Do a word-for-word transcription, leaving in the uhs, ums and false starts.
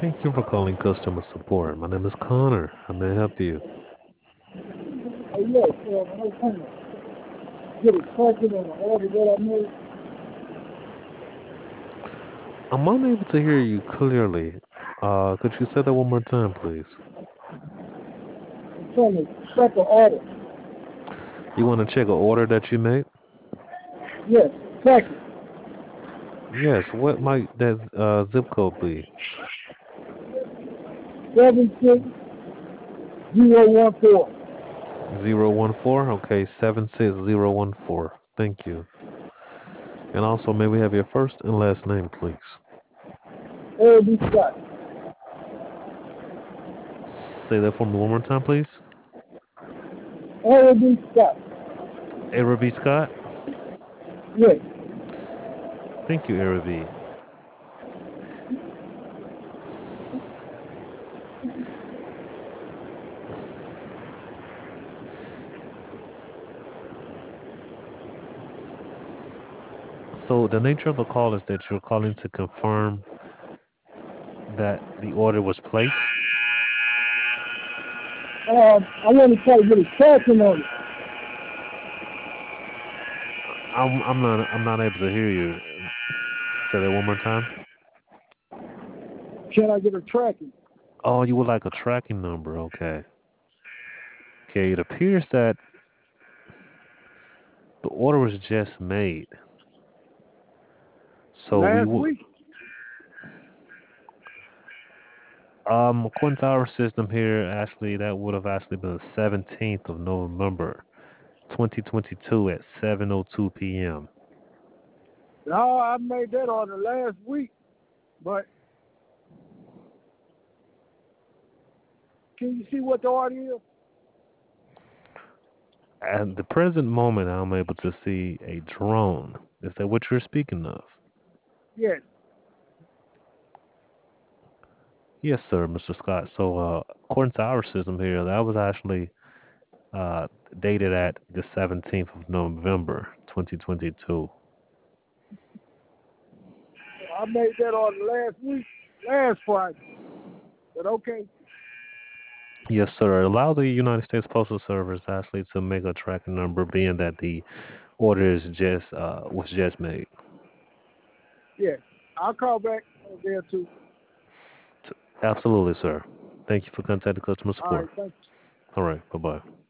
Thank you for calling customer support. My name is Connor. How may I help you? Oh, yes, uh, I was trying to get a second on the order that I made. I'm unable to hear you clearly. Uh, could you say that one more time, please? I'm trying to check an order. You want to check an order that you made? Yes, second. Yes. What might that uh, zip code be? seven six zero one four. Zero one four. Okay, seven six zero one four. Thank you. And also, may we have your first and last name, please? L B Scott. Say that for me one more time, please. L B Scott. Araby Scott. Yes. Thank you, Araby. So the nature of the call is that you're calling to confirm that the order was placed. Um, I want to try to get a tracking on it. I'm I'm not I'm not able to hear you. Say that one more time. Can I get a tracking? Oh, you would like a tracking number. Okay. Okay. It appears that the order was just made. So we Last will. week? Um, according to our system here, actually, that would have actually been the seventeenth of November, twenty twenty-two at seven oh two p m. No, I made that order last week. But can you see what the order is? At the present moment, I'm able to see a drone. Is that what you're speaking of? Yes. Yes, sir, Mister Scott. So, uh, according to our system here, that was actually uh, dated at the seventeenth of November, twenty twenty-two. I made that order last week, last Friday. But okay. Yes, sir. Allow the United States Postal Service actually to make a tracking number, being that the order is just uh, was just made. Yeah. I'll call back there too. T- Absolutely, sir. Thank you for contacting customer All right, support. thank you. All right. Bye bye.